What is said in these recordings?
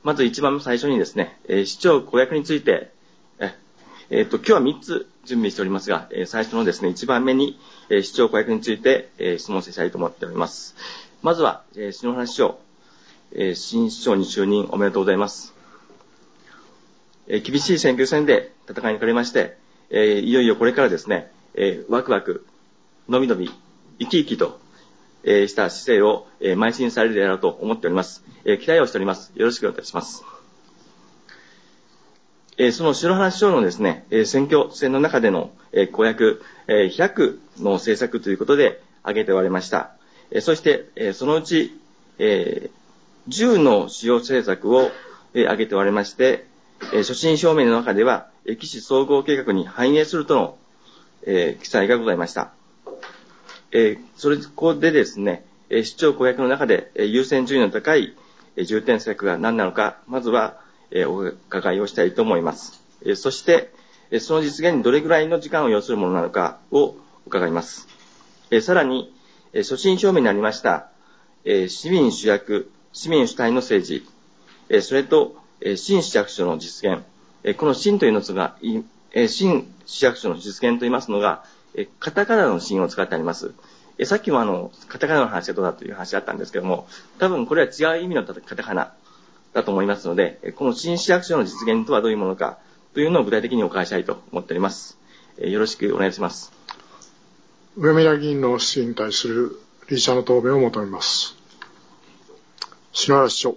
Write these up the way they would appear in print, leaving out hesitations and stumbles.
まず一番最初にですね、市長公約について、今日は3つ準備しておりますが、最初のですね、1番目に、市長公約について、質問したいと思っております。まずは、篠原市長、新市長に就任おめでとうございます。厳しい選挙戦で戦い抜かれまして、いよいよこれからですね、ワクワク、のびのび、生き生きと、した姿勢を、邁進されるであろうと思っております。期待をしております。よろしくお願いします。その篠原市長のですね、選挙戦の中での、公約、100の政策ということで挙げておられました。そして、そのうち、10の主要政策を、挙げておられまして、所信表明の中では、岸総合計画に反映するとの、記載がございました。ここでですね、市長公約の中で、優先順位の高い重点政策が何なのか、まずは、お伺いをしたいと思います。そして、その実現にどれぐらいの時間を要するものなのかを伺います。さらに、所信表明にありました、市民主役、市民主体の政治、それと、新市役所の実現、この新というのが、新市役所の実現といいますのが、カタカナの新を使ってあります。さっきもカタカナの話がどうだという話があったんですけども、多分これは違う意味のカタカナだと思いますので、この新市役所の実現とはどういうものかというのを具体的にお伺いしたいと思っております。よろしくお願いします。 上村議員の質疑に対する理事者の答弁を求めます。篠原市長。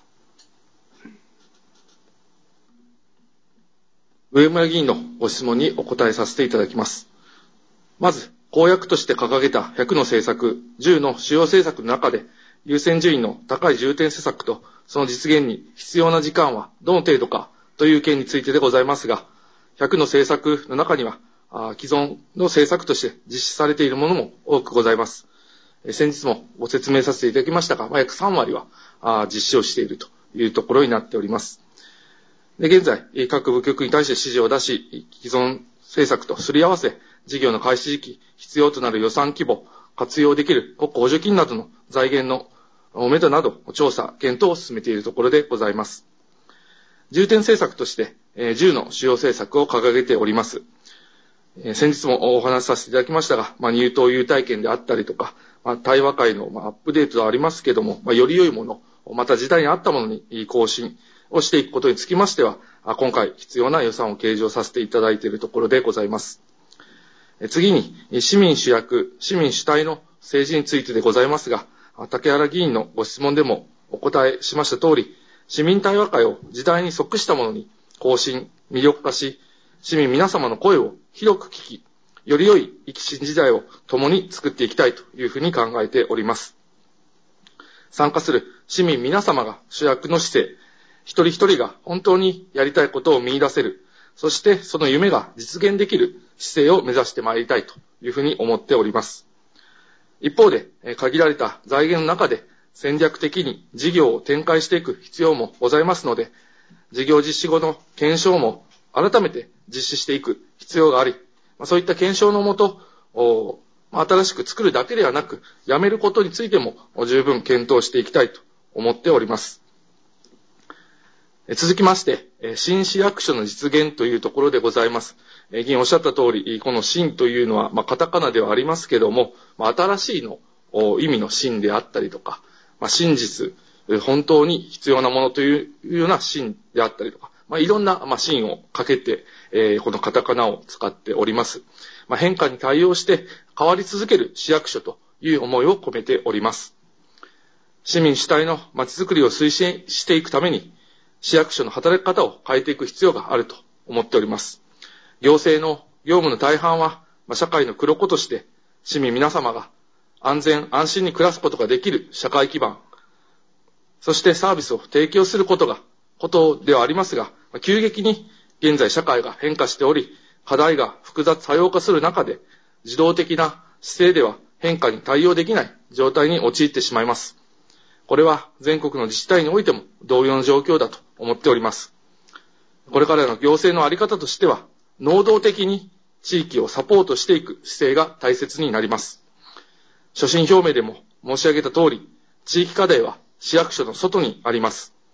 上村議員のご質問にお答えさせていただきます。まず、公約として掲げた100の政策、10の主要政策の中で、優先順位の高い重点施策とその実現に必要な時間はどの程度かという件についてでございますが、100の政策の中には、既存の政策として実施されているものも多くございます。先日もご説明させていただきましたが、約3割は実施をしているというところになっております。で、現在、各部局に対して指示を出し、既存政策とすり合わせ、事業の開始時期、必要となる予算規模、活用できる国家補助金などの財源のめどなど調査、検討を進めているところでございます。重点政策として、10の主要政策を掲げております。先日もお話しさせていただきましたが、入党優待券であったりとか、対話会のアップデートはありますけども、より良いもの、また時代に合ったものに更新をしていくことにつきましては、今回必要な予算を計上させていただいているところでございます。次に、市民主役、市民主体の政治についてでございますが、竹原議員のご質問でもお答えしました通り、市民対話会を時代に即したものに更新、魅力化し、市民皆様の声を広く聞き、より良い生き新時代を共に作っていきたいというふうに考えております。参加する市民皆様が主役の姿勢、一人一人が本当にやりたいことを見出せる、そしてその夢が実現できる姿勢を目指してまいりたいというふうに思っております。一方で、限られた財源の中で戦略的に事業を展開していく必要もございますので、事業実施後の検証も改めて実施していく必要があり、そういった検証のもと、新しく作るだけではなく、やめることについても十分検討していきたいと思っております。続きまして、新市役所の実現というところでございます。議員おっしゃった通り、この新というのは、カタカナではありますけども、新しいの意味の新であったりとか、真実、本当に必要なものというような新であったりとか、いろんな新をかけて、このカタカナを使っております。変化に対応して変わり続ける市役所という思いを込めております。市民主体のまちづくりを推進していくために、市役所の働き方を変えていく必要があると思っております。行政の業務の大半は、社会の黒子として市民皆様が安全安心に暮らすことができる社会基盤、そしてサービスを提供することではありますが、急激に現在社会が変化しており、課題が複雑多様化する中で、自動的な姿勢では変化に対応できない状態に陥ってしまいます。これは全国の自治体においても同様の状況だと思っております。これからの行政の在り方としては、能動的に地域をサポートしていく姿勢が大切になります。所信表明でも申し上げた通り、地域課題は市役所の外にあります。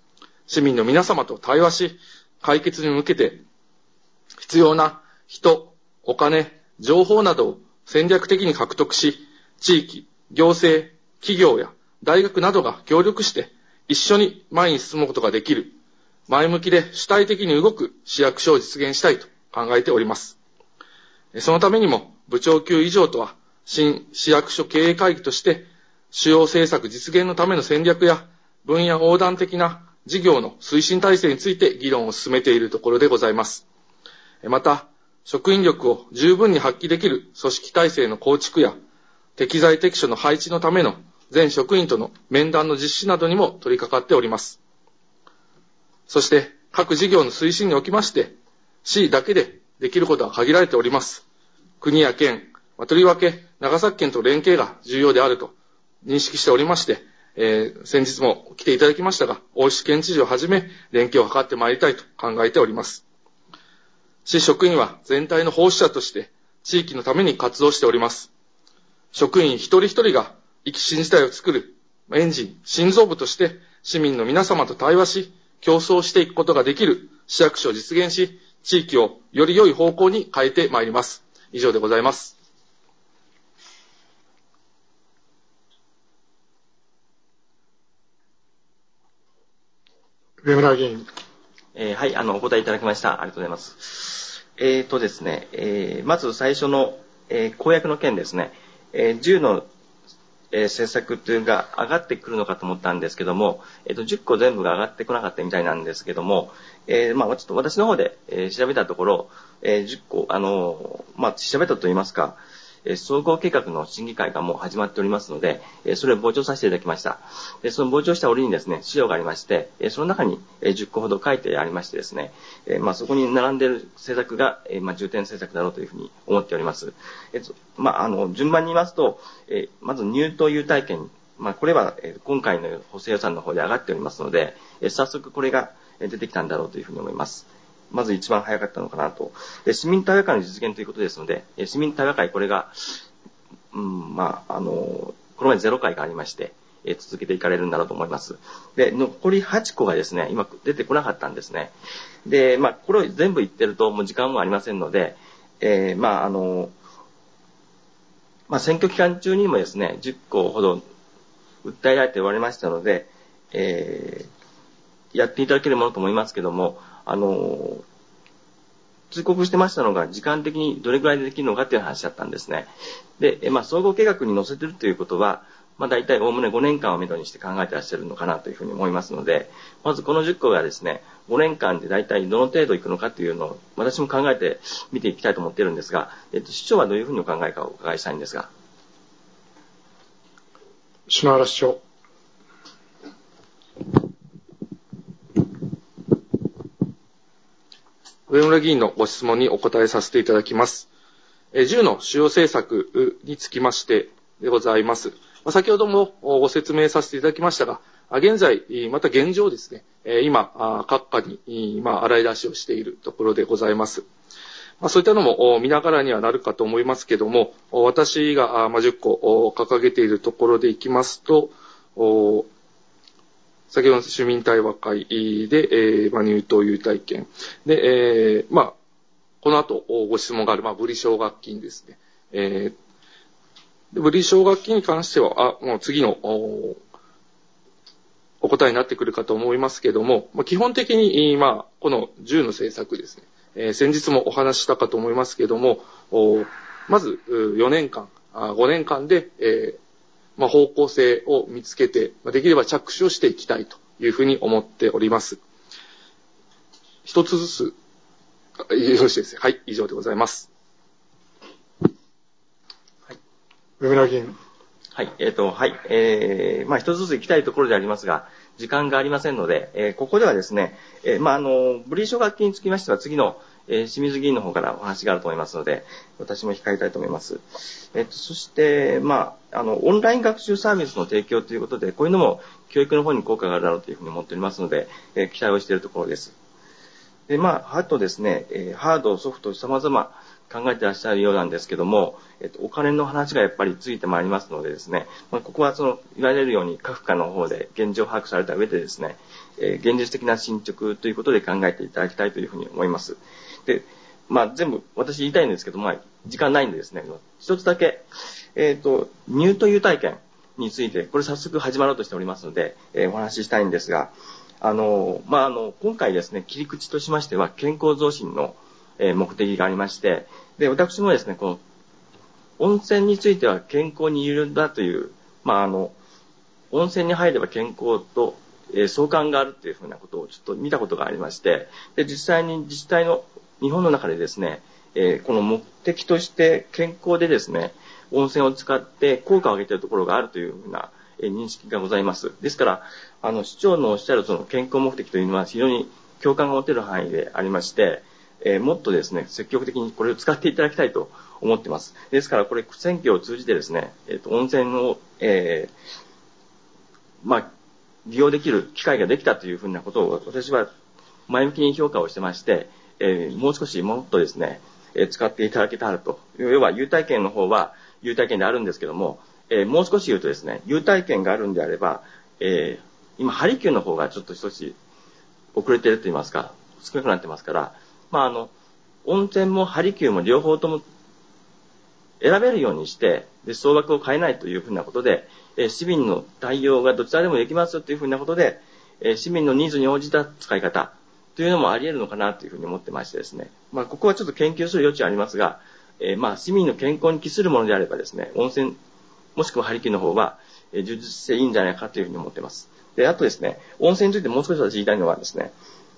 市民の皆様と対話し、解決に向けて必要な人、お金、情報などを戦略的に獲得し、地域、行政、企業や大学などが協力して一緒に前に進むことができる、前向きで主体的に動く市役所を実現したいと考えております。そのためにも部長級以上とは新市役所経営会議として主要政策実現のための戦略や分野横断的な事業の推進体制について議論を進めているところでございます。また、職員力を十分に発揮できる組織体制の構築や適材適所の配置のための全職員との面談の実施などにも取り掛かっております。そして各事業の推進におきまして市だけでできることは限られております。国や県、とりわけ長崎県と連携が重要であると認識しておりまして、先日も来ていただきましたが、大石県知事をはじめ連携を図ってまいりたいと考えております。市職員は全体の奉仕者として地域のために活動しております。職員一人一人が生き新時代を作るエンジン、心臓部として市民の皆様と対話し、競争していくことができる市役所を実現し、地域をより良い方向に変えてまいります。以上でございます。 上村議員。 はい、お答えいただきました。ありがとうございます。ですね、まず最初の、公約の件ですね、10の、政策というのが上がってくるのかと思ったんですけども、10個全部が上がってこなかったみたいなんですけども、ちょっと私の方で、調べたところ、10個、調べたと言いますか、総合計画の審議会がもう始まっておりますので、それを傍聴させていただきました。で、その傍聴した折にですね、資料がありまして、その中に10個ほど書いてありましてですね、そこに並んでいる政策が、重点政策だろうというふうに思っております。順番に言いますと、まず入党優待券、これは今回の補正予算の方で上がっておりますので、早速これが出てきたんだろうというふうに思います。まず一番早かったのかなと。で、市民対話会の実現ということですので、市民対話会、これが、この前0回がありまして、続けていかれるんだろうと思います。で、残り8個がですね、今出てこなかったんですね。で、これを全部言ってるともう時間もありませんので、選挙期間中にもですね、10個ほど訴えられておられましたので、やっていただけるものと思いますけども、通告してましたのが時間的にどれくらいでできるのかという話だったんですね。で、総合計画に載せているということは、大体おおむね5年間をめどにして考えていらっしゃるのかなというふうに思いますので、まずこの10個がですね、5年間で大体どの程度いくのかというのを私も考えて見ていきたいと思っているんですが、市長はどういうふうにお考えかをお伺いしたいんですが。 篠原市長。 上村議員のご質問にお答えさせていただきます。10の主要政策につきましてでございます。先ほどもご説明させていただきましたが、現在、また現状ですね、今、各課に、洗い出しをしているところでございます。そういったのも見ながらにはなるかと思いますけども、私が10個掲げているところでいきますと、先ほどの市民対話会で、入党優待券で、この後ご質問がある、ブリ奨学金ですね。ブリ奨学金に関しては、もう次のお答えになってくるかと思いますけども、基本的に、この10の政策ですね、先日もお話ししたかと思いますけども、まず4年間、5年間で、方向性を見つけて、できれば着手をしていきたいというふうに思っております。一つずつ、よろしいですね。はい、以上でございます。 はい。上村議員。 はい、一つずつ行きたいところでありますが、時間がありませんので、ここではですね、ブリ奨学金につきましては次の清水議員の方からお話があると思いますので、私も控えたいと思います。そして、オンライン学習サービスの提供ということで、こういうのも教育の方に効果があるだろうというふうに思っておりますので、期待をしているところです。 で、あとですね、ハード、ソフト、様々考えてらっしゃるようなんですけども、お金の話がやっぱりついてまいりますのでですね、ここは言われるように各課の方で現状把握された上でですね、現実的な進捗ということで考えていただきたいというふうに思います。で、全部私言いたいんですけど、時間ないんでですね、一つだけ、入と優待券について、これ早速始まろうとしておりますので、お話ししたいんですが、今回ですね、切り口としましては、健康増進の目的がありまして、で、私もですね、この温泉については健康に有利だという、温泉に入れば健康と、相関があるというふうなことをちょっと見たことがありまして、で、実際に自治体の日本の中でですね、この目的として健康でですね、温泉を使って効果を上げているところがあるというふうな認識がございます。ですから、市長のおっしゃるその健康目的というのは非常に共感が持てる範囲でありまして、もっとですね、積極的にこれを使っていただきたいと思っています。ですから、これ、選挙を通じてですね、温泉を、利用できる機会ができたというふうなことを私は前向きに評価をしてまして、もう少しもっとですね、使っていただけたらと。要は、優待券の方は優待券であるんですけども、もう少し言うとですね、優待券があるんであれば、今、ハリキューの方がちょっと少し遅れていると言いますか、少なくなってますから、温泉もハリキューも両方とも選べるようにして、で、総額を変えないというふうなことで、市民の対応がどちらでもできますというふうなことで、市民のニーズに応じた使い方というのもあり得るのかなというふうに思ってましてですね。ここはちょっと研究する余地はありますが、市民の健康に帰するものであればですね、温泉、もしくはハリキューの方は、充実していいんじゃないかというふうに思っています。で、あとですね、温泉についてもう少し私言いたいのはですね、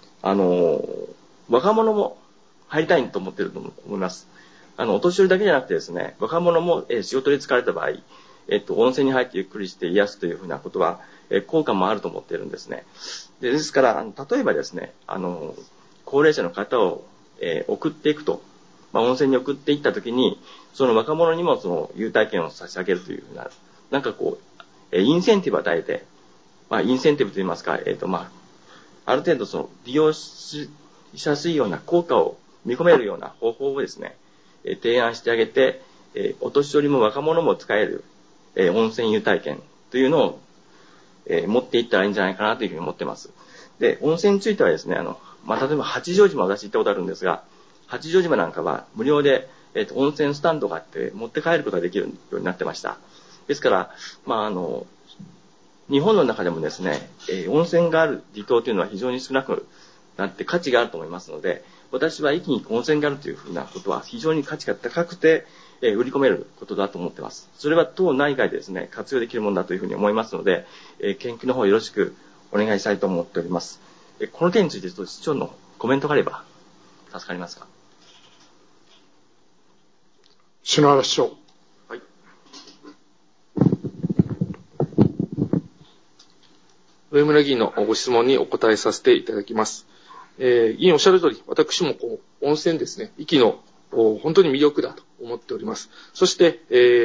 若者も入りたいと思っていると思います。お年寄りだけじゃなくてですね、若者も、仕事で疲れた場合、温泉に入ってゆっくりして癒すというふうなことは、効果もあると思っているんですね。ですから、例えばですね、高齢者の方を、送っていくと、温泉に送っていったときに、その若者にもその優待券を差し上げるというふうな、なんかこう、インセンティブを与えて、インセンティブといいますか、ある程度その利用しやすいような効果を見込めるような方法をですね、提案してあげて、お年寄りも若者も使える、温泉優待券というのを、持っていったらいいんじゃないかなというふうに思っています。で、温泉についてはですね、例えば八丈島、私行ったことあるんですが、八丈島なんかは無料で、温泉スタンドがあって持って帰ることができるようになってました。ですから、日本の中でもですね、温泉がある離島というのは非常に少なくなって価値があると思いますので、私は一気に温泉があるというふうなことは非常に価値が高くて、売り込めることだと思っています。それは当内外でですね、活用できるものだというふうに思いますので、研究の方よろしくお願いしたいと思っております。この件について市長のコメントがあれば助かりますか。 篠原市長。 はい。上村議員のご質問にお答えさせていただきます。議員おっしゃる通り、私も温泉ですね、壱岐の本当に魅力だと思っております。そして、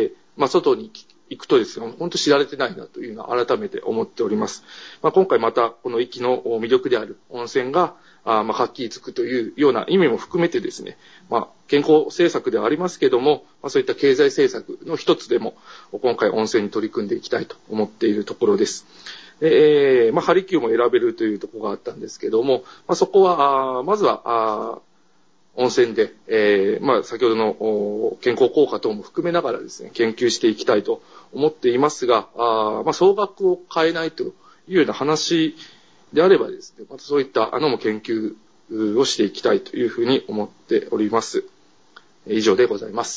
外に行くとですね、本当知られてないなというのは改めて思っております。今回またこの壱岐の魅力である温泉がはっきりつくというような意味も含めてですね、健康政策ではありますけれども、そういった経済政策の一つでも今回温泉に取り組んでいきたいと思っているところです。ハリキューも選べるというところがあったんですけども、そこはまずは温泉で、先ほどの健康効果等も含めながらですね、研究していきたいと思っていますが、総額を変えないというような話であればですね、またそういったも研究をしていきたいというふうに思っております。以上でございます。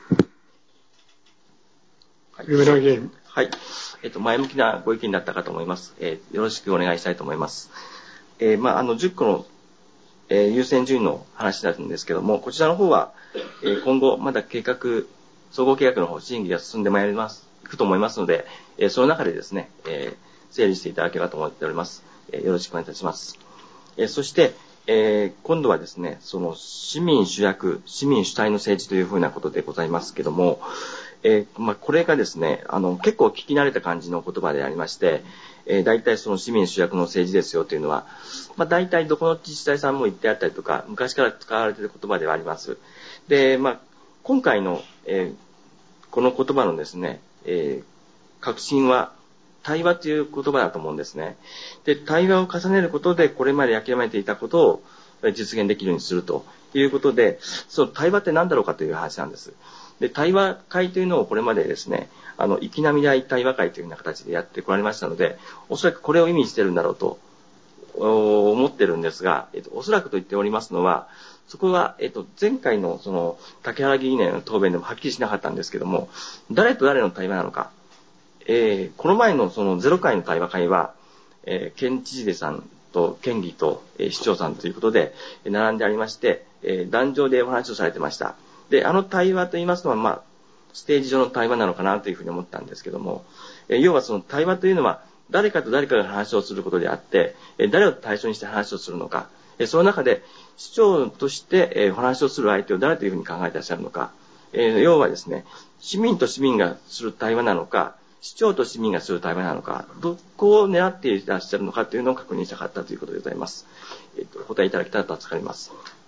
上村議員。 はい。前向きなご意見だったかと思います。よろしくお願いしたいと思います。10個の優先順位の話なんですけども、こちらの方は、今後まだ総合計画の方、審議が進んでいくと思いますので、その中でですね、整理していただければと思っております。よろしくお願いいたします。そして、今度はですね、その市民主役、市民主体の政治というふうなことでございますけども、 これがですね、結構聞き慣れた感じの言葉でありまして、大体その市民主役の政治ですよというのは、大体どこの自治体さんも言ってあったりとか、昔から使われている言葉ではあります。で、今回の、この言葉のですね、核心は対話という言葉だと思うんですね。で、対話を重ねることで、これまで諦めていたことを実現できるようにするということで、その対話って何だろうかという話なんです。で、対話会というのをこれまでですね、粋な未来対話会というような形でやってこられましたので、おそらくこれを意味しているんだろうと思ってるんですが、おそらくと言っておりますのは、そこは、前回のその竹原議員の答弁でもはっきりしなかったんですけども、誰と誰の対話なのか、この前のその0回の対話会は、県知事さんと県議と、市長さんということで並んでありまして、壇上でお話をされてました。で、対話と言いますのは、ステージ上の対話なのかなというふうに思ったんですけども、要はその対話というのは、誰かと誰かが話をすることであって、誰を対象にして話をするのか、その中で市長としてお話をする相手を誰というふうに考えていらっしゃるのか、要はですね、市民と市民がする対話なのか、市長と市民がする対話なのか、どこを狙っていらっしゃるのかというのを確認したかったということでございます。お答えいただけたらと助かります。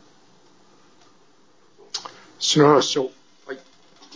篠原市長。 はい。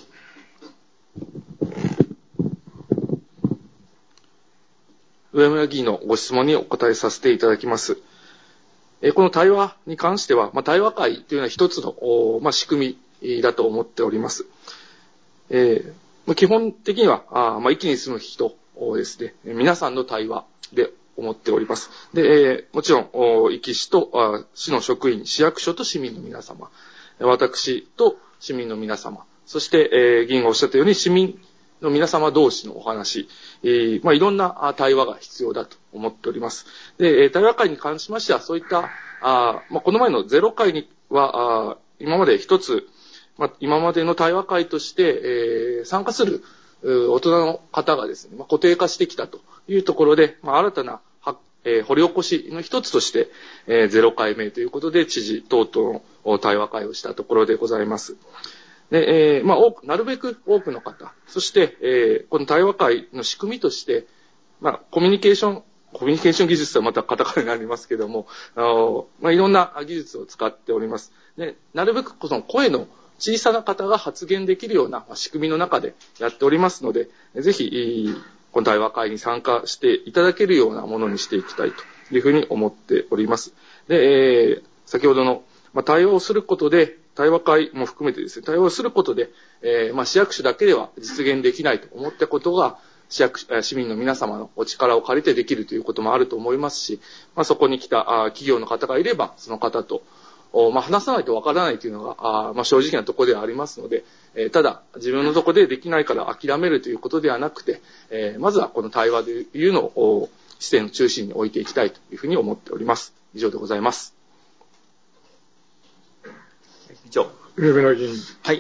上村議員のご質問にお答えさせていただきます。この対話に関しては、対話会というのは一つの、仕組みだと思っております。基本的には、域に住む人ですね、皆さんの対話で思っております。で、もちろん、域市と市の職員、市役所と市民の皆様、私と市民の皆様、そして、議員がおっしゃったように市民の皆様同士のお話、いろんな対話が必要だと思っております。で、対話会に関しましては、そういった、この前の0回には、今まで一つ、今までの対話会として、参加する大人の方がですね、固定化してきたというところで、新たな掘り起こしの一つとして、0回目ということで、知事等々の対話会をしたところでございます。で、なるべく多くの方、そして、この対話会の仕組みとして、コミュニケーション技術とはまたカタカナになりますけども、いろんな技術を使っております。で、なるべくその声の小さな方が発言できるような仕組みの中でやっておりますので、ぜひ、この対話会に参加していただけるようなものにしていきたいというふうに思っております。で、先ほどの、対話をすることで、対話会も含めてですね、対話をすることで、市役所だけでは実現できないと思ったことが、市民の皆様のお力を借りてできるということもあると思いますし、そこに来た企業の方がいれば、その方と、話さないとわからないというのが、正直なところではありますので、ただ、自分のところでできないから諦めるということではなくて、まずはこの対話というのを視点の中心に置いていきたいというふうに思っております。以上でございます。 以上。 上村議員。 はい。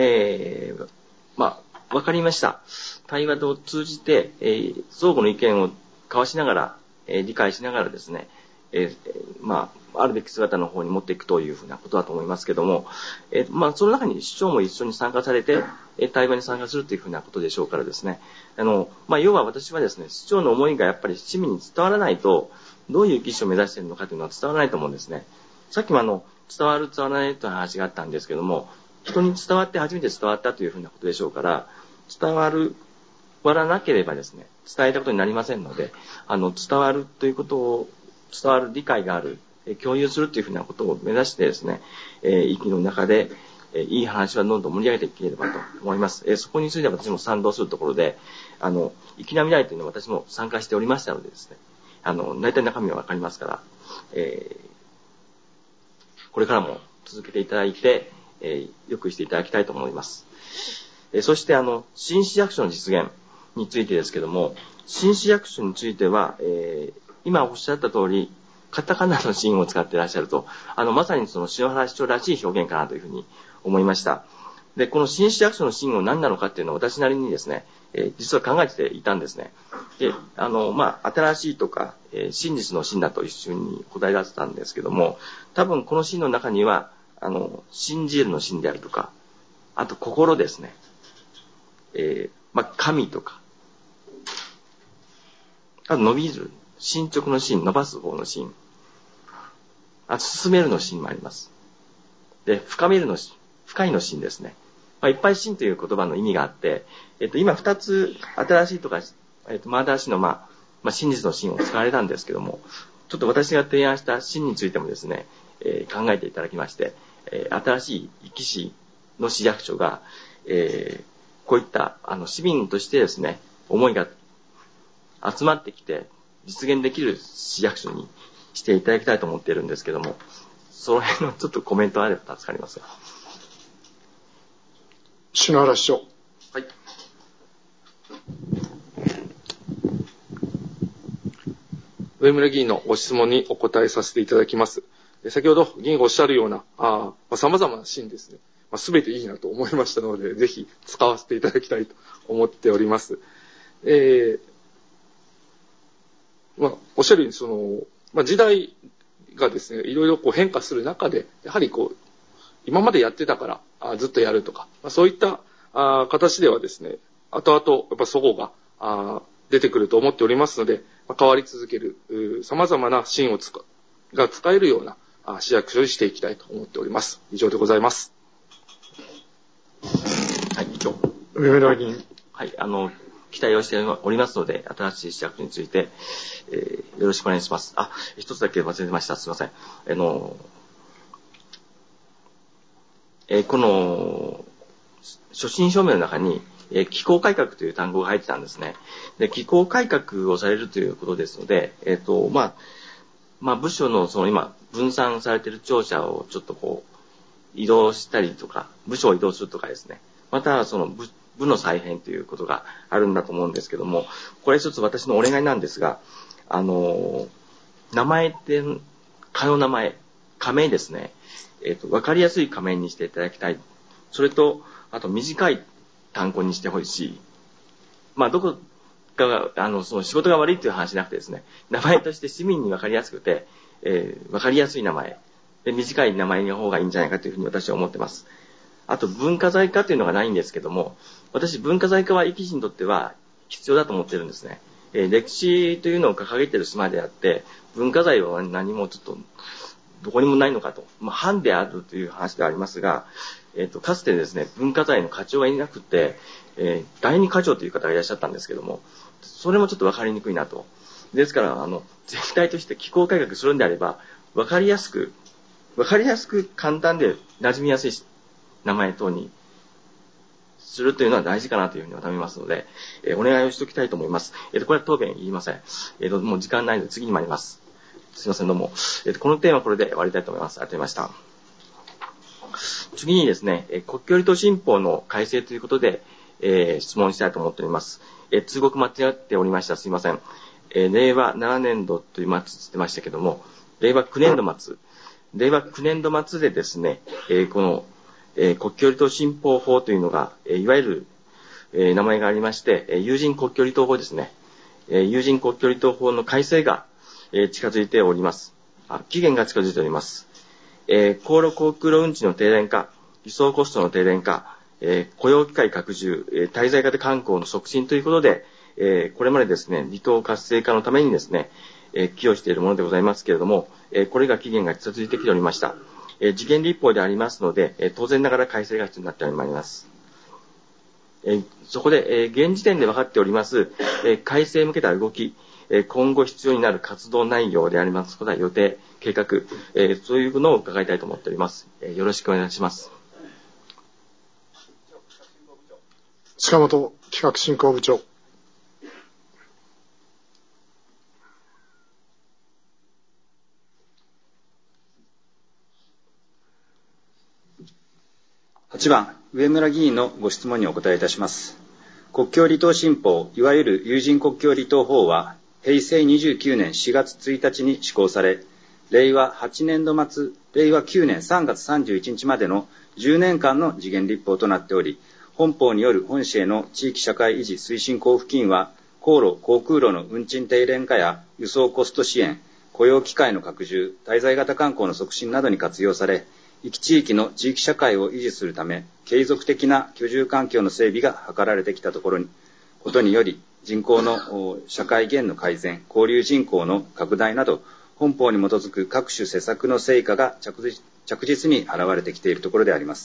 わかりました。対話を通じて、相互の意見を交わしながら、理解しながらですね、あるべき姿の方に持っていくというふうなことだと思いますけども、その中に市長も一緒に参加されて、対話に参加するというふうなことでしょうからですね、要は私はですね、市長の思いがやっぱり市民に伝わらないと、どういう議士を目指しているのかというのは伝わらないと思うんですね。さっきも伝わる伝わらないという話があったんですけども、人に伝わって初めて伝わったというふうなことでしょうから、伝わらなければですね、伝えたことになりませんので、伝わるということを、伝わる理解がある、共有するというふうなことを目指してですね、域の中で、いい話はどんどん盛り上げていければと思います。そこについては私も賛同するところで、粋な未来というのは私も参加しておりましたのでですね、大体中身はわかりますから、これからも続けていただいて、良くしていただきたいと思います。そして新市役所の実現についてですけども、新市役所については、今おっしゃった通り、カタカナのシーンを使っていらっしゃると、まさにその篠原市長らしい表現かなというふうに思いました。で、この新市役所のシーンを何なのかっていうのを私なりにですね、実は考えていたんですね。で、新しいとか、真実の真だと一緒に答え出せたんですけども、多分このシーンの中には、信じるの真であるとか、あと心ですね。 神とか、あと伸びる、進捗の進、伸ばす方の進。あと進めるの進もあります。で、深めるの進、深いの進ですね。いっぱい進という言葉の意味があって、今二つ新しいとか、真新しいの、真実の進を使われたんですけども、ちょっと私が提案した進についてもですね、考えていただきまして、新しい壱岐市の市役所が、こういった市民としてですね、思いが集まってきて実現できる市役所にしていただきたいと思っているんですけども、その辺のちょっとコメントあれば助かりますが。 篠原市長。 はい。上村議員のご質問にお答えさせていただきます。先ほど議員がおっしゃるような様々なシーンですね、全ていいなと思いましたので、ぜひ使わせていただきたいと思っております。おっしゃるように時代がですね、いろいろ変化する中で、やはり今までやってたからずっとやるとか、そういった形ではですね、後々やっぱ齟齬が出てくると思っておりますので、変わり続ける様々なシーンが使えるような市役所にしていきたいと思っております。以上でございます。 はい、以上。 上村議員。 はい、期待をしておりますので、新しい市役所について、よろしくお願いします。一つだけ忘れてました。すいません。この所信証明の中に、機構改革という単語が入ってたんですね。で、機構改革をされるということですので、部署の今分散されている庁舎をちょっと移動したりとか、部署を移動するとかですね。または部の再編ということがあるんだと思うんですけども、これ一つ私のお願いなんですが、名前って、仮名ですね。わかりやすい仮名にしていただきたい。それと、あと短い単語にしてほしい。どこかが、仕事が悪いという話じゃなくてですね、名前として市民にわかりやすくて、わかりやすい名前。で、短い名前の方がいいんじゃないかというふうに私は思ってます。あと、文化財化というのがないんですけども、私、文化財化は壱岐市にとっては必要だと思ってるんですね。歴史というのを掲げている島であって、文化財は何もちょっと、どこにもないのかと。藩であるという話ではありますが、かつてですね、文化財の課長がいなくて、第二課長という方がいらっしゃったんですけども、それもちょっとわかりにくいなと。ですから、全体として機構改革するんであれば、わかりやすく簡単で馴染みやすい名前等にするというのは大事かなというふうに思いますので、お願いをしておきたいと思います。これは答弁言いません。もう時間ないので次に参ります。すいません、どうも。この点はこれで終わりたいと思います。ありがとうございました。次にですね、国境離島新法の改正ということで、質問したいと思っております。通告間違っておりました。すいません。令和7年度という末つってましたけども、令和9年度末でですね、この、国境離島新法法というのが、いわゆる、名前がありまして、有人国境離島法ですね。有人国境離島法の改正が、近づいております。期限が近づいております。航路航空路運賃の低廉化、輸送コストの低廉化、雇用機会拡充、滞在型観光の促進ということで、これまでですね、離島活性化のためにですね、寄与しているものでございますけれども、これが期限が近づいてきておりました。時限立法でありますので、当然ながら改正が必要になってまいります。そこで、現時点で分かっております、改正に向けた動き、今後必要になる活動内容でありますことは予定、計画、そういうのを伺いたいと思っております。よろしくお願いします。 塚本企画振興部長。 8番、上村議員のご質問にお答えいたします。国境離島新法、いわゆる有人国境離島法は、平成29年4月1日に施行され、令和8年度末、令和9年3月31日までの10年間の時限立法となっており、本法による本市への地域社会維持推進交付金は、航路・航空路の運賃低廉化や輸送コスト支援、雇用機会の拡充、滞在型観光の促進などに活用され、 域地域の地域社会を維持するため、継続的な居住環境の整備が図られてきたことにより、人口の社会減の改善、交流人口の拡大など、本法に基づく各種施策の成果が着実に現れてきているところであります。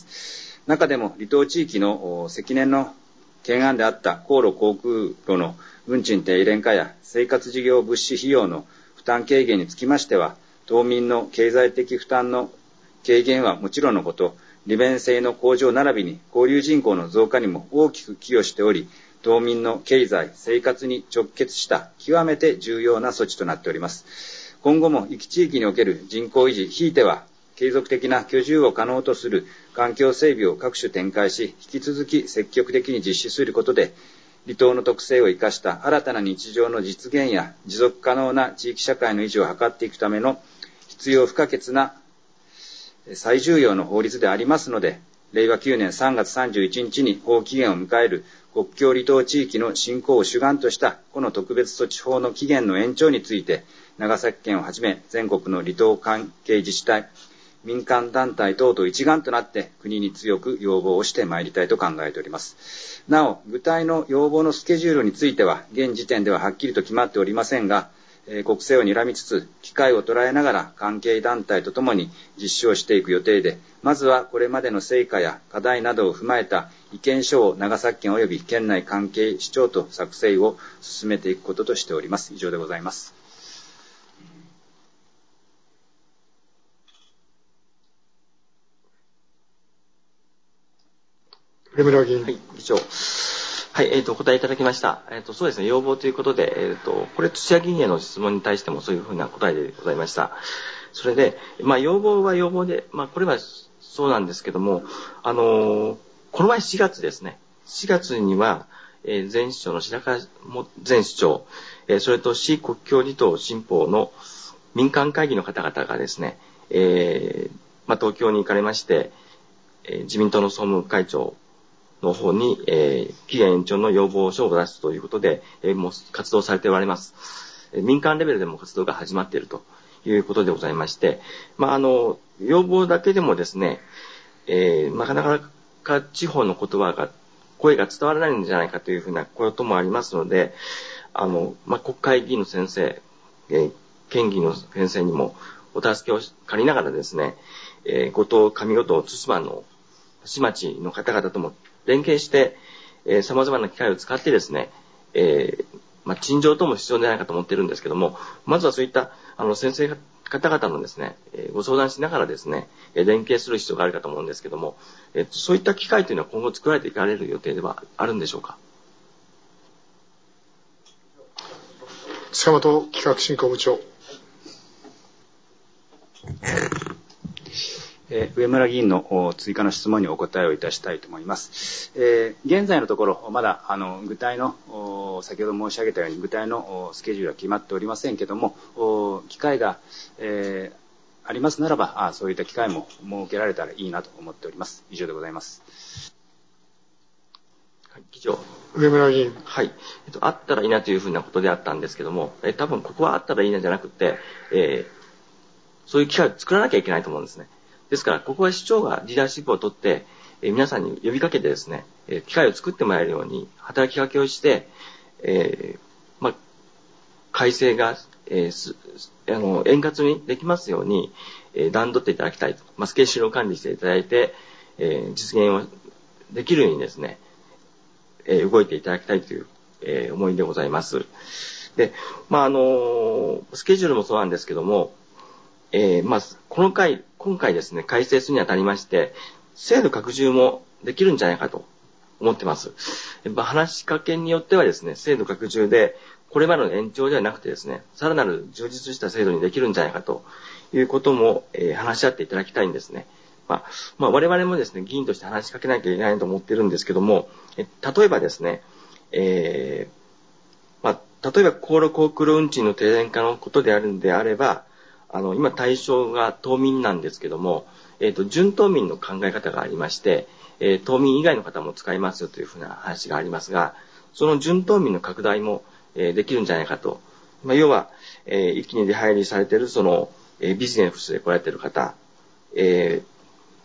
中でも離島地域の積年の懸案であった航路航空路の運賃低廉化や生活事業物資費用の負担軽減につきましては、島民の経済的負担の軽減はもちろんのこと、利便性の向上並びに交流人口の増加にも大きく寄与しており、島民の経済、生活に直結した極めて重要な措置となっております。今後も域地域における人口維持、ひいては継続的な居住を可能とする環境整備を各種展開し、引き続き積極的に実施することで、離島の特性を生かした新たな日常の実現や持続可能な地域社会の維持を図っていくための必要不可欠な最重要の法律でありますので、令和9年3月31日に法期限を迎える国境離島地域の振興を主眼としたこの特別措置法の期限の延長について、長崎県をはじめ全国の離島関係自治体、民間団体等と一丸となって国に強く要望をしてまいりたいと考えております。なお、具体の要望のスケジュールについては現時点でははっきりと決まっておりませんが、国政を睨みつつ機会を捉えながら関係団体とともに実施をしていく予定で、まずはこれまでの成果や課題などを踏まえた意見書を長崎県及び県内関係市町と作成を進めていくこととしております。以上でございます。 上村議員。 はい、議長。はい、お答えいただきました。そうですね、要望ということで、これ、土屋議員への質問に対してもそういうふうな答えでございました。それで、要望は要望で、これはそうなんですけども、この前4月ですね、4月には、前市長の白川前市長、それと市国境離島新報の民間会議の方々がですね、東京に行かれまして、自民党の総務会長の方に、期限延長の要望書を出すということで、もう活動されておられます。民間レベルでも活動が始まっているということでございまして、要望だけでもですね、なかなか地方の声が伝わらないんじゃないかというふうなこともありますので、国会議員の先生、県議員の先生にもお助けを借りながらですね、上五島、対馬の市町の方々とも連携して、様々な機会を使ってですね、陳情等も必要ではないかと思っているんですけども、まずはそういった先生方々のですね、ご相談しながらですね、連携する必要があるかと思うんですけども、そういった機会というのは今後作られていかれる予定ではあるんでしょうか。 塚本企画振興部長。 上村議員の追加の質問にお答えをいたしたいと思います。現在のところ、まだ具体の、先ほど申し上げたように具体のスケジュールは決まっておりませんけども、機会が、ありますならば、そういった機会も設けられたらいいなと思っております。以上でございます。 はい、議長。 上村議員。 はい。あったらいいなというふうなことであったんですけども、多分ここはあったらいいなじゃなくて、そういう機会を作らなきゃいけないと思うんですね。ですから、ここは市長がリーダーシップを取って、皆さんに呼びかけてですね、機会を作ってもらえるように働きかけをして、改正が、円滑にできますように、段取っていただきたいと。スケジュールを管理していただいて、実現をできるようにですね、動いていただきたいという、思いでございます。で、スケジュールもそうなんですけども、今回ですね、改正するにあたりまして、制度拡充もできるんじゃないかと思ってます。話しかけによってはですね、制度拡充で、これまでの延長ではなくてですね、さらなる充実した制度にできるんじゃないかということも、話し合っていただきたいんですね。我々もですね、議員として話しかけなきゃいけないと思っているんですけども、例えばですね、例えば航路航空運賃の低廉化のことであるんであれば、今対象が島民なんですけども、準島民の考え方がありまして、島民以外の方も使いますよというふうな話がありますが、その準島民の拡大も、できるんじゃないかと。要は、一気に出入りされているその、ビジネスで来られている方、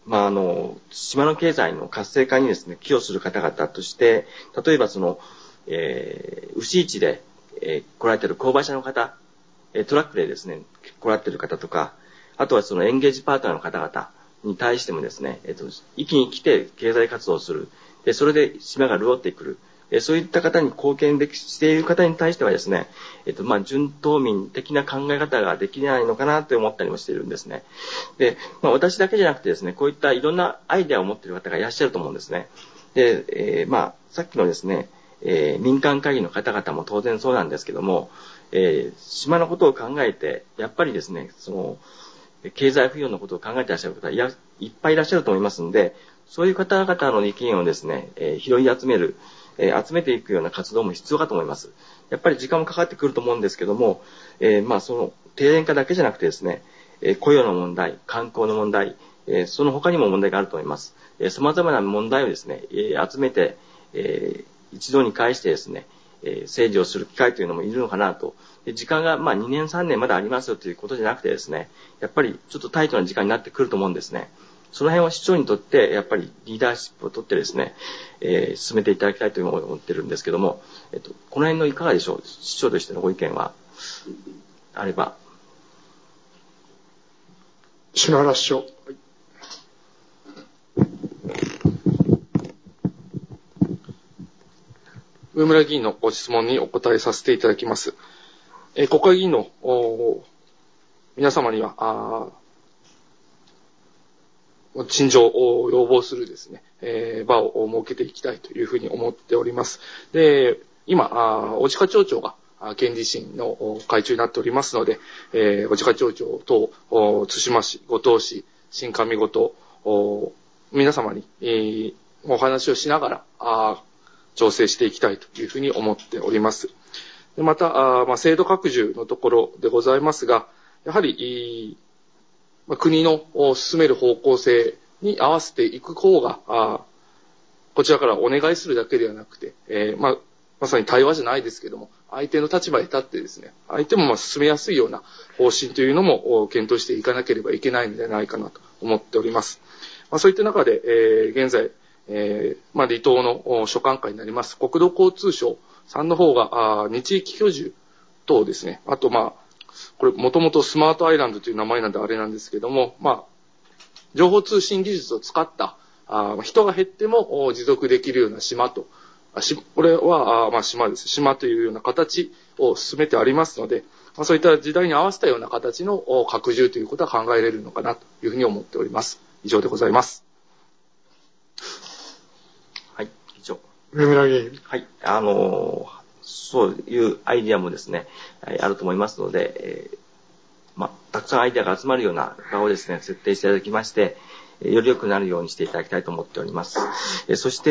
島の経済の活性化にですね、寄与する方々として、例えば牛市で、来られている購買者の方、トラックでですね、来られている方とか、あとはエンゲージパートナーの方々に対してもですね、一気に来て経済活動をする。それで島が潤ってくる。そういった方に貢献している方に対してはですね、準島民的な考え方ができないのかなと思ったりもしているんですね。で、私だけじゃなくてですね、こういったいろんなアイデアを持っている方がいらっしゃると思うんですね。で、さっきのですね、民間会議の方々も当然そうなんですけども、島のことを考えて、やっぱりですね、経済不要のことを考えていらっしゃる方いっぱいいらっしゃると思いますので、そういう方々の意見をですね、拾い集めていくような活動も必要かと思います。やっぱり時間もかかってくると思うんですけども、停電化だけじゃなくてですね、雇用の問題、観光の問題、その他にも問題があると思います。様々な問題をですね、集めて、一堂に会してですね、政治をする機会というのもいるのかなと。時間が2年3年まだありますよということじゃなくてですね、やっぱりちょっとタイトな時間になってくると思うんですね。その辺は市長にとってやっぱりリーダーシップを取ってですね、進めていただきたいと思ってるんですけども、この辺のいかがでしょう、市長としてのご意見はあれば。 篠原市長。はい、 上村議員のご質問にお答えさせていただきます。国会議員の皆様には陳情を要望するですね、場を設けていきたいというふうに思っております。で、今、小鹿町長が県自身の会長になっておりますので、小鹿町長と対馬市、五島市、新上五島、皆様に、お話をしながら調整していきたいというふうに思っております。でまた、制度拡充のところでございますが、やはり、国の進める方向性に合わせていく方が、こちらからお願いするだけではなくて、まさに対話じゃないですけども、相手の立場に立ってですね、相手も進めやすいような方針というのも検討していかなければいけないのではないかなと思っております。そういった中で、現在、離島の所管下になります国土交通省さんの方が日域居住等ですね、あとこれもともとスマートアイランドという名前なんであれなんですけども、情報通信技術を使った人が減っても持続できるような島と、これは島です。島というような形を進めてありますので、そういった時代に合わせたような形の拡充ということは考えられるのかなというふうに思っております。以上でございます。 はい、以上。 上村議員。 はい、そういうアイディアもですね、あると思いますので、たくさんアイデアが集まるような場をですね、設定していただきまして、より良くなるようにしていただきたいと思っております。そして、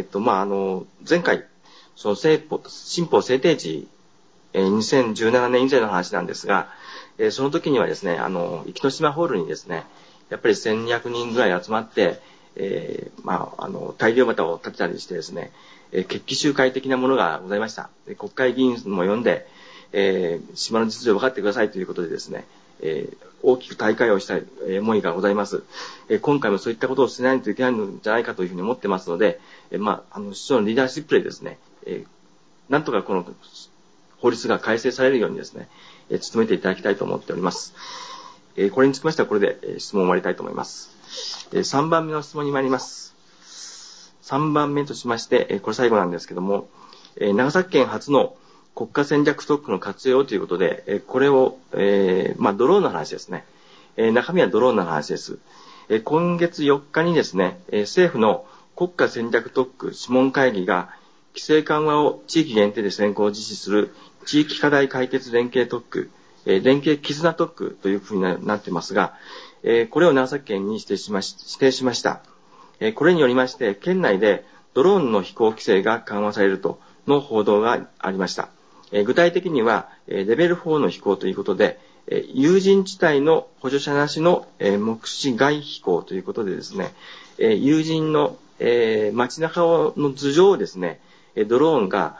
前回、新法制定時、2017年以前の話なんですが、その時にはですね、壱岐島ホールにですね、やっぱり1200人ぐらい集まって、大漁旗を立てたりしてですね、決起集会的なものがございました。国会議員も呼んで、島の実情を分かってくださいということでですね、大きく大会をしたい思いがございます。今回もそういったことをしないといけないのじゃないかというふうに思ってますので、市長のリーダーシップでですね、なんとかこの法律が改正されるようにですね、努めていただきたいと思っております。これにつきましてはこれで質問を終わりたいと思います。3番目の質問に参ります。3番目としまして、これ最後なんですけども、長崎県初の国家戦略特区の活用ということで、これを、ドローンの話ですね。中身はドローンの話です。今月4日にですね、政府の国家戦略特区諮問会議が、規制緩和を地域限定で先行実施する地域課題解決連携特区、連携絆特区というふうになっていますが、これを長崎県に指定しました。これによりまして、県内でドローンの飛行規制が緩和されるとの報道がありました。具体的には、レベル4の飛行ということで、有人地帯の補助者なしの目視外飛行ということでですね、有人の街中の頭上をですね、ドローンが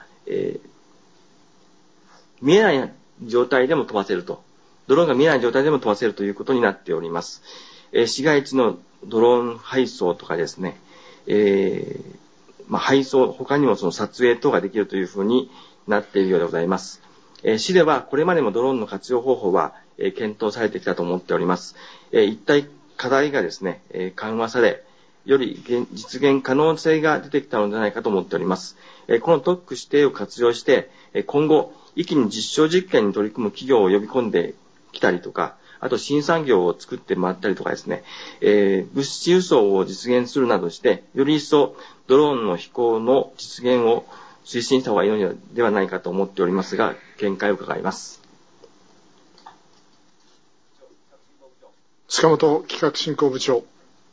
見えない状態でも飛ばせると。ドローンが見えない状態でも飛ばせるということになっております。 市街地のドローン配送とかですね、配送、他にもその撮影等ができるというふうになっているようでございます。市ではこれまでもドローンの活用方法は検討されてきたと思っております。一体課題がですね、緩和され、より実現可能性が出てきたのではないかと思っております。この特区指定を活用して、今後、一気に実証実験に取り組む企業を呼び込んできたりとか、あと新産業を作って回ったりとかですね、物資輸送を実現するなどして、より一層ドローンの飛行の実現を推進した方がいいのではないかと思っておりますが、見解を伺います。 塚本企画振興部長。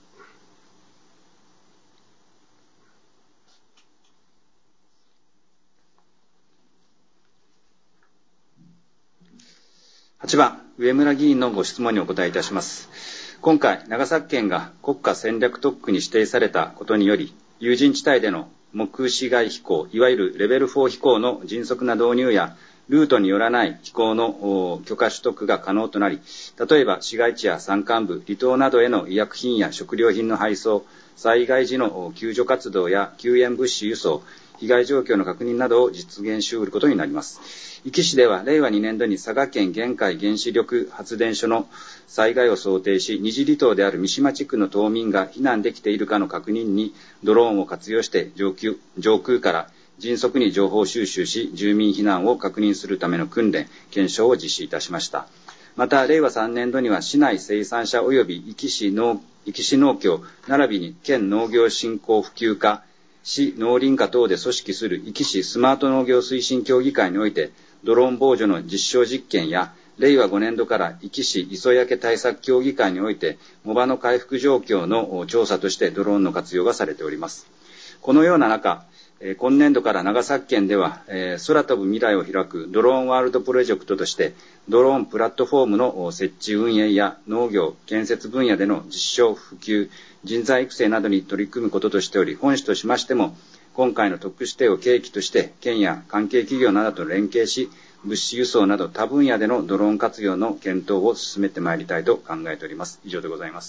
8番、上村議員のご質問にお答えいたします。今回、長崎県が国家戦略特区に指定されたことにより、有人地帯での目視外飛行、いわゆるレベル4飛行の迅速な導入や、ルートによらない飛行の許可取得が可能となり、例えば市街地や山間部、離島などへの医薬品や食料品の配送、災害時の救助活動や救援物資輸送、被害状況の確認などを実現し得ることになります。壱岐市では令和2年度に佐賀県玄海原子力発電所の災害を想定し、二次離島である三島地区の島民が避難できているかの確認にドローンを活用して上空から迅速に情報収集し、住民避難を確認するための訓練、検証を実施いたしました。また、令和3年度には市内生産者及び壱岐市農協並びに県農業振興普及課、市農林課等で組織する壱岐市スマート農業推進協議会において、ドローン防除の実証実験や、令和5年度から壱岐市磯焼け対策協議会において、藻場の回復状況の調査としてドローンの活用がされております。このような中、今年度から長崎県では、空飛ぶ未来を開くドローンワールドプロジェクトとして、ドローンプラットフォームの設置運営や農業、建設分野での実証普及、人材育成などに取り組むこととしており、本市としましても、今回の特区指定を契機として、県や関係企業などと連携し、物資輸送など他分野でのドローン活用の検討を進めてまいりたいと考えております。以上でございます。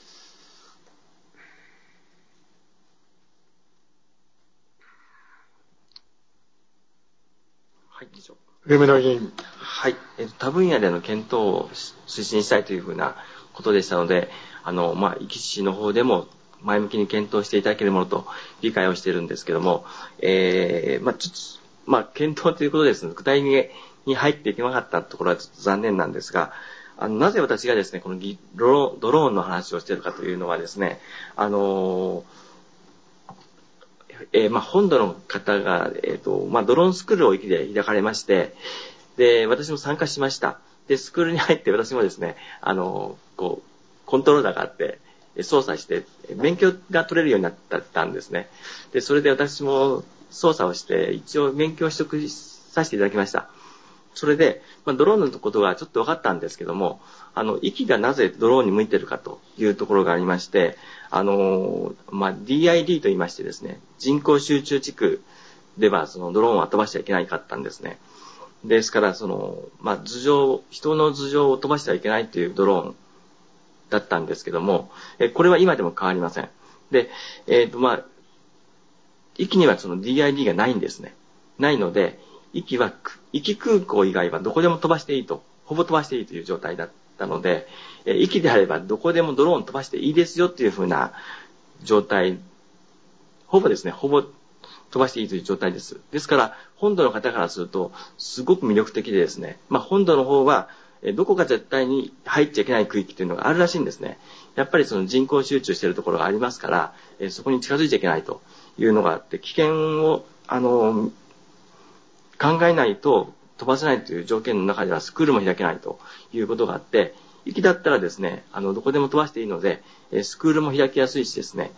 はい、以上。 上村議員。 はい、他分野での検討を推進したいというふうなことでしたので、壱岐市の方でも前向きに検討していただけるものと理解をしているんですけども、検討ということですので、具体に入っていけなかったところはちょっと残念なんですが、なぜ私がですね、このドローンの話をしているかというのはですね、本土の方が、ドローンスクールを壱岐で開かれまして、で、私も参加しました。で、スクールに入って私もですね、コントローラーがあって、操作して、勉強が取れるようになったんですね。で、それで私も操作をして、一応勉強取得させていただきました。それで、ドローンのことがちょっと分かったんですけども、壱岐がなぜドローンに向いているかというところがありまして、DID と言いましてですね、人口集中地区ではそのドローンは飛ばしちゃいけないかったんですね。ですから、人の頭上を飛ばしてはいけないというドローンだったんですけども、これは今でも変わりません。で、壱岐にはその DID がないんですね。ないので、壱岐空港以外はどこでも飛ばしていいと、ほぼ飛ばしていいという状態だったので、壱岐であればどこでもドローン飛ばしていいですよというふうな状態、ほぼ飛ばしていいという状態です。ですから、本土の方からすると、すごく魅力的でですね、本土の方は、どこか絶対に入っちゃいけない区域というのがあるらしいんですね。やっぱりその人口集中しているところがありますから、そこに近づいちゃいけないというのがあって、危険を、考えないと飛ばせないという条件の中ではスクールも開けないということがあって、壱岐だったらですね、どこでも飛ばしていいので、スクールも開きやすいしですね、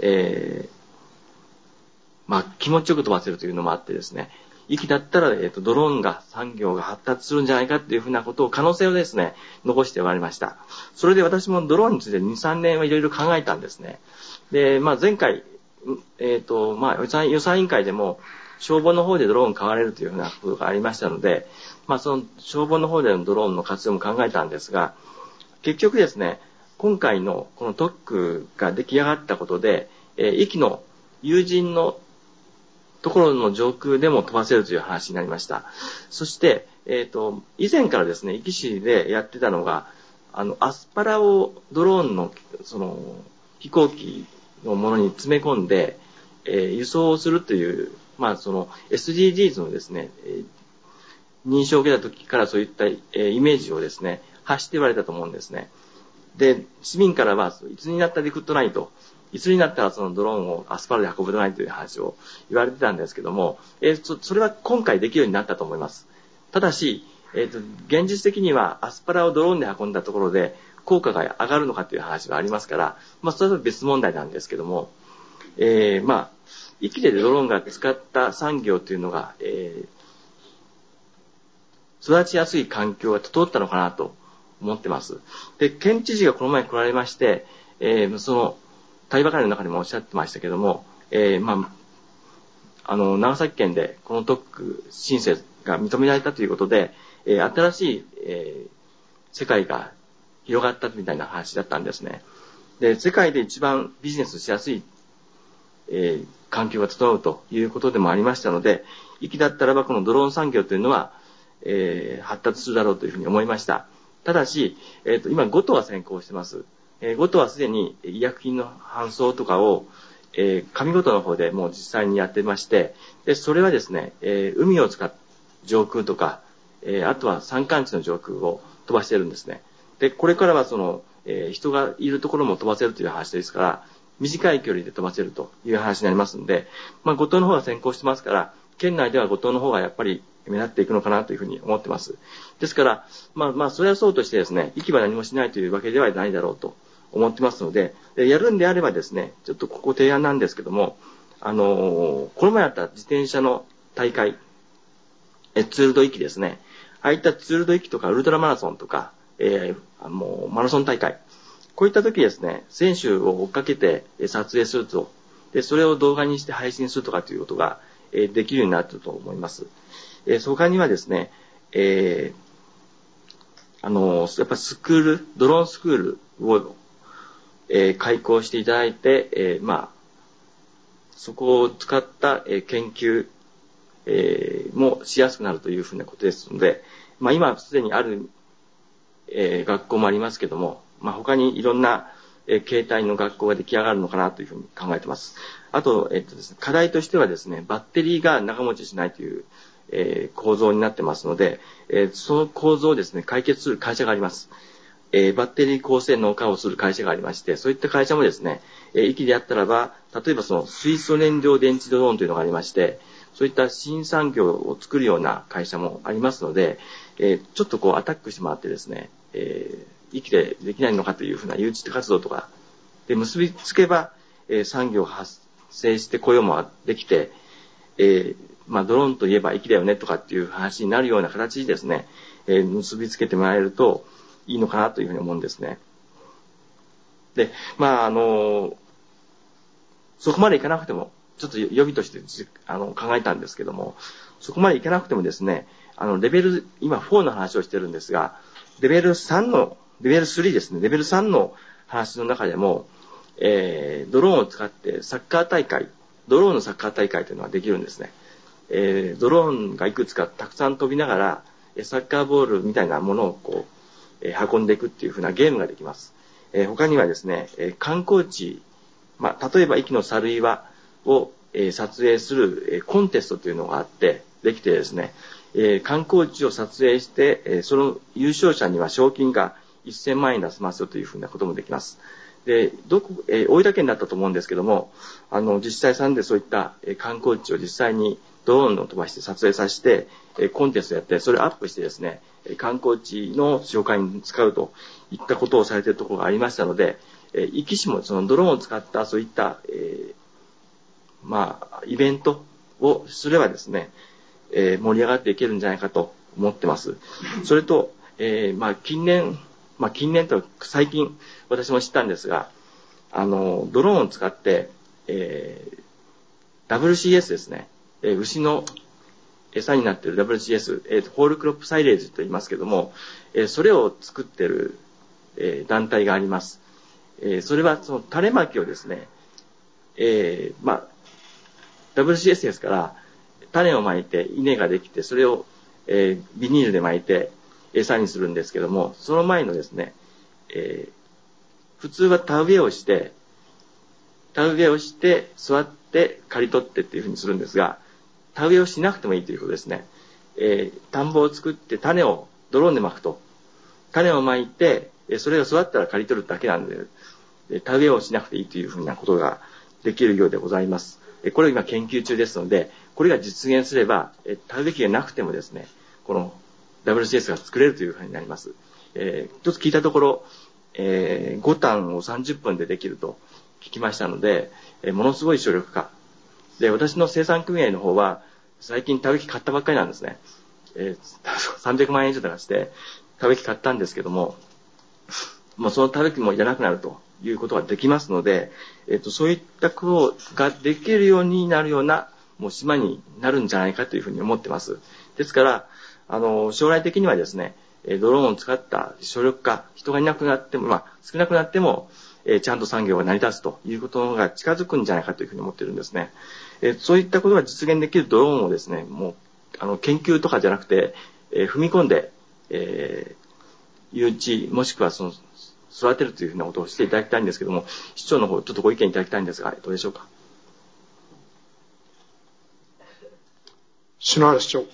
気持ちよく飛ばせるというのもあってですね、壱岐だったら、ドローン産業が発達するんじゃないかというふうなことを、可能性をですね、残しておられました。それで私もドローンについて2、3年はいろいろ考えたんですね。で、前回、予算委員会でも、消防の方でドローン買われるというふうなことがありましたので、その消防の方でのドローンの活用も考えたんですが、結局ですね、 今回のこの特区が出来上がったことで、壱岐の有人のところの上空でも飛ばせるという話になりました。そして、以前からですね、壱岐市でやってたのが、アスパラをドローンの、飛行機のものに詰め込んで、輸送をするという、SDGs のですね、認証を受けた時からそういった、イメージをですね、発して言われたと思うんですね。で、市民からは、いつになったらリクッドナイト、いつになったらそのドローンをアスパラで運ぶないという話を言われてたんですけども、それは今回できるようになったと思います。ただし、現実的にはアスパラをドローンで運んだところで効果が上がるのかという話がありますから、それは別問題なんですけども、壱岐でドローンが使った産業というのが、育ちやすい環境が整ったのかなと思ってます。で、県知事がこの前来られまして、その対話会の中でもおっしゃってましたけども、長崎県でこの特区申請が認められたということで、新しい、世界が広がったみたいな話だったんですね。で、世界で一番ビジネスしやすい、環境が整うということでもありましたので、壱岐だったらばこのドローン産業というのは、発達するだろうというふうに思いました。ただし、今5都は先行してます。5都はすでに医薬品の搬送とかを、上五島の方でもう実際にやってまして、で、それはですね、海を使った上空とか、あとは山間地の上空を飛ばしてるんですね。で、これからは人がいるところも飛ばせるという話ですから、短い距離で飛ばせるという話になりますので、五島の方が先行してますから、県内では五島の方がやっぱり目立っていくのかなというふうに思ってます。ですから、それはそうとしてですね、壱岐は何もしないというわけではないだろうと思ってますので、やるんであればですね、ちょっとここ提案なんですけども、この前あった自転車の大会、ツールド壱岐ですね。ああいったツールド壱岐とかウルトラマラソンとか、マラソン大会。こういった時ですね、選手を追っかけて撮影すると、で、それを動画にして配信するとかということができるようになったと思います。他にはですね、やっぱスクール、ドローンスクールを、開講していただいて、そこを使った、研究、もしやすくなるというふうなことですので、今すでにある、学校もありますけども、他にいろんな、形態の学校が出来上がるのかなというふうに考えています。あと、ですね、課題としてはですね、バッテリーが長持ちしないという、構造になってますので、その構造をですね、解決する会社があります。バッテリー構成農家をする会社がありまして、そういった会社もですね、壱岐であったらば、例えば水素燃料電池ドローンというのがありまして、そういった新産業を作るような会社もありますので、ちょっとアタックしてもらってですね、壱岐でできないのかというふうな誘致活動とかで結びつけば、産業発生して雇用もできて、ドローンといえば壱岐だよねとかっていう話になるような形にですね、結びつけてもらえるといいのかなというふうに思うんですね。で、そこまでいかなくても、ちょっと予備として考えたんですけども、そこまでいかなくてもですね、レベル、今4の話をしてるんですが、レベル3ですね、レベル3の話の中でも、ドローンを使ってドローンのサッカー大会というのができるんですね。ドローンがいくつかたくさん飛びながら、サッカーボールみたいなものを運んでいくっていう風なゲームができます。他にはですね、観光地、例えば壱岐の猿岩を、撮影する、コンテストというのがあって、できてですね、観光地を撮影して、その優勝者には賞金が1000万円出せますよというふうなこともできます。で、大分県だったと思うんですけども、自治体さんでそういった観光地を実際にドローンを飛ばして撮影させて、コンテストやって、それをアップしてですね、観光地の紹介に使うといったことをされているところがありましたので、壱岐市もそのドローンを使ったそういった、イベントをすればですね、盛り上がっていけるんじゃないかと思ってます。それと、近年と最近私も知ったんですが、ドローンを使って、WCS ですね、牛の餌になっている WCS、ホールクロップサイレージと言いますけども、それを作っている、 団体があります。それはその種まきをですね、WCS ですから種をまいて稲ができて、それを、ビニールで巻いて餌にするんですけども、その前のですね、普通は田植えをして座って刈り取ってっていうふうにするんですが、田植えをしなくてもいいということですね。田んぼを作って種をドローンで巻くと、種をまいてそれが育ったら刈り取るだけなんで、田植えをしなくていいというふうなことができるようでございます。これを今研究中ですので、これが実現すれば田植え機がなくてもですね、この WCS が作れるというふうになります。一つ聞いたところ、5単を30分でできると聞きましたので、ものすごい省力化で、私の生産組合の方は最近田植え機買ったばっかりなんですね。300万円以上出して田植え機買ったんですけども、もうその田植え機もいらなくなるということができますので、そういったことができるようになるようなもう島になるんじゃないかというふうに思ってます。ですから将来的にはですね、ドローンを使った省力化、人がいなくなっても、少なくなっても、ちゃんと産業が成り立つということが近づくんじゃないかというふうに思っているんですね。そういったことが実現できるドローンをですね、もう研究とかじゃなくて、踏み込んで、誘致もしくはその育てるというふうなことをしていただきたいんですけども、市長の方ちょっとご意見いただきたいんですが、どうでしょうか。 篠原市長。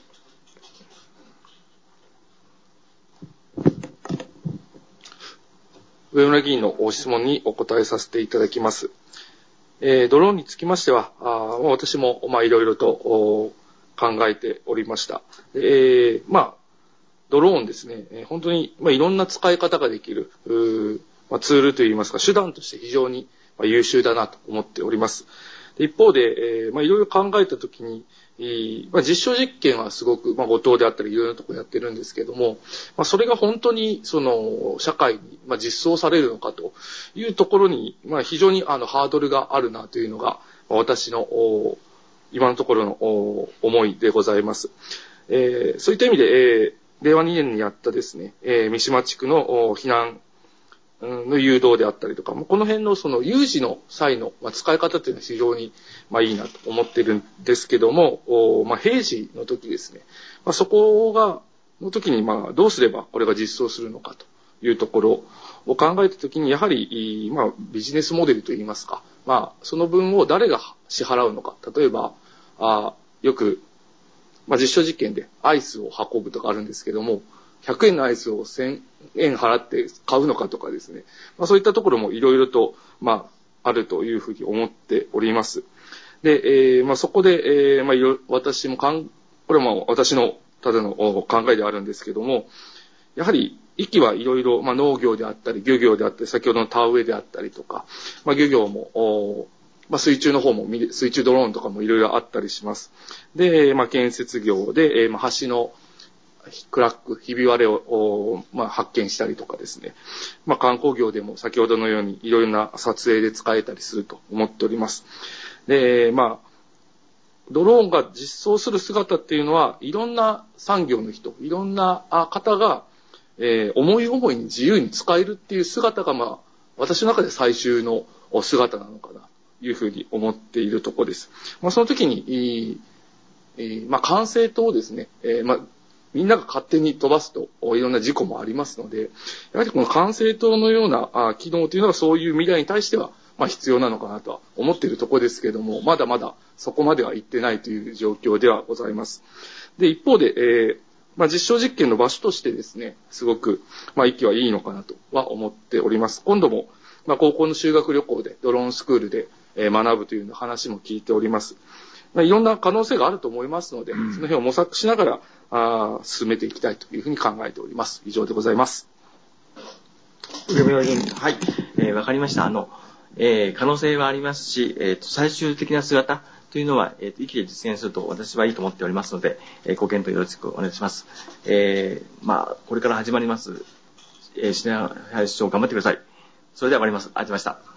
上村議員の質問にお答えさせていただきます。ドローンにつきましては、私もいろいろと考えておりました。ドローンですね、本当にいろんな使い方ができるツールといいますか、手段として非常に優秀だなと思っております。一方で、いろいろ考えたときに、実証実験はすごく、後藤であったりいろいろなところやってるんですけども、それが本当にその社会に実装されるのかというところに、非常にハードルがあるなというのが私の今のところの思いでございます。そういった意味で、令和2年にやったですね、三島地区の避難の誘導であったりとか、この辺のその有事の際の使い方というのは非常にいいなと思ってるんですけども、平時の時ですね、そこの時にどうすればこれが実装するのかというところを考えた時に、やはりビジネスモデルといいますか、その分を誰が支払うのか、例えばよく実証実験でアイスを運ぶとかあるんですけども、100円のアイスを1000円払って買うのかとかですね、そういったところもいろいろとあるというふうに思っております。で、そこで、私もこれは私のただの考えであるんですけども、やはり域はいろいろ農業であったり漁業であったり、先ほどの田植えであったりとか、漁業も水中の方も水中ドローンとかもいろいろあったりします。で、建設業で、橋のクラック、ひび割れを、発見したりとかですね。観光業でも先ほどのようにいろいろな撮影で使えたりすると思っております。で、ドローンが実装する姿っていうのは、いろんな産業の人、いろんな方が、思い思いに自由に使えるっていう姿が、私の中で最終の姿なのかなというふうに思っているところです。その時に、管制塔をですね、みんなが勝手に飛ばすといろんな事故もありますので、やはりこの管制塔のような機能というのがそういう未来に対しては必要なのかなとは思っているところですけれども、まだまだそこまでは行ってないという状況ではございます。で、一方で、実証実験の場所としてですね、すごく息はいいのかなとは思っております。今度も高校の修学旅行でドローンスクールで学ぶという話も聞いております。いろんな可能性があると思いますので、その辺を模索しながら進めていきたいというふうに考えております。以上でございます。 上村議員。 はい、わかりました。可能性はありますし、最終的な姿というのは、一気に実現すると私はいいと思っておりますので、ご検討よろしくお願いします。これから始まります、品原市長頑張ってください。それでは終わります。ありがとうございました。